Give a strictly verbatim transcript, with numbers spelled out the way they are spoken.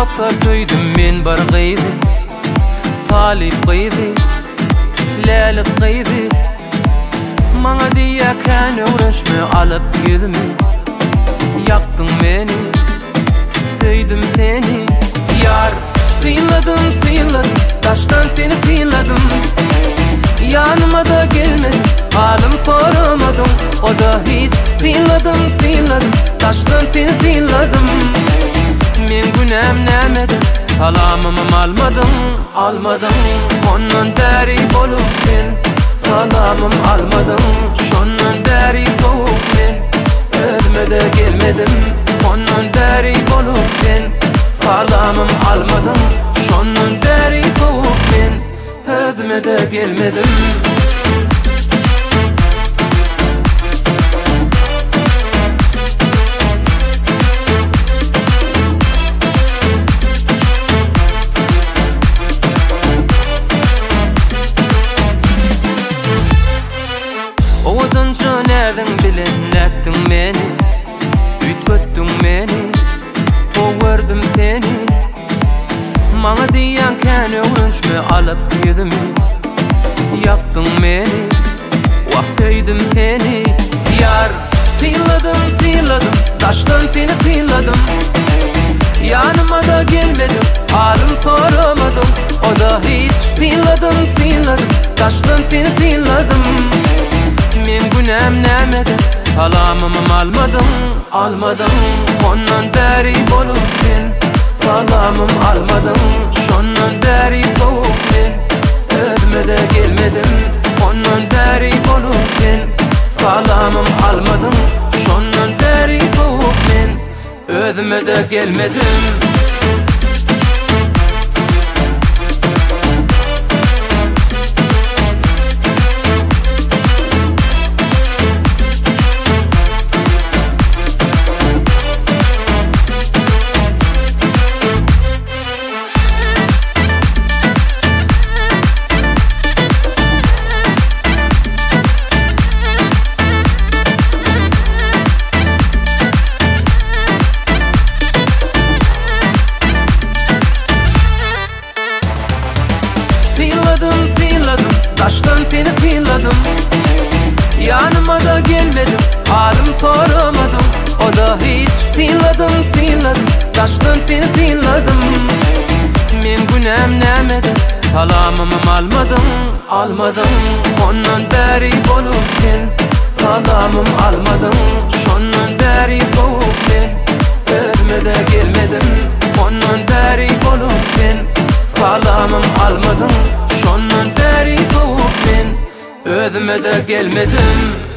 bolsa söýdüm men bar gyzy, talip gyzy, lälik gyzy. Maňa diýäken öwreşme alyp gidimi, ýakdyň meni, söýdüm seni. Yar, sıyladım, sıyladım, taştan seni sıyladım. Yanıma da gelmedin, halim soramadım. O da hiç sıyladım, sıyladım, taştan seni sıyladım. Men günem nämedim, salamymı almadım, almadım. Ondan däri bolup sen, salamym almadım. Şondan däri soğuk men, özüme de gelmedim. Ondan däri bolup sen, salamym almadım. Şondan däri soğuk men, özüme de gelmedim. Oğudunca nädin bilen näkdiň meni, ütgötdüň meni, oğurdum seni. Maňa diýenken öwrenşme alyp gidimi, ýakdyň meni, wagt söýdüm seni. Yar, sıyladım, sıyladım, taştan seni sıyladım. Yanıma da gelmedim, halim soramadım. O da hiç sıyladım, sıyladım, taştan seni sıyladım. Men günem nämedim, salamymı almadım, almadım. Ondan däri bolup sen, salamym almadım. Şondan däri soğuk men, özüme de gelmedim. Ondan däri bolup sen, salamym almadım. Şondan däri soğuk men, özüme de gelmedim. Sıyladım, sıyladım, taştan seni sıyladım. Yanıma da gelmedim, halim soramadım. O da hiç sıyladım, sıyladım, taştan seni sıyladım. Men günem nämedim, salamymı almadım, almadım. Ondan däri bolup sen, salamym almadım. Şondan däri soğuk men, özüme de gelmedim. Ondan däri bolup sen, salamym almadım. Şondan däri soğuk men, özüme de gelmedim.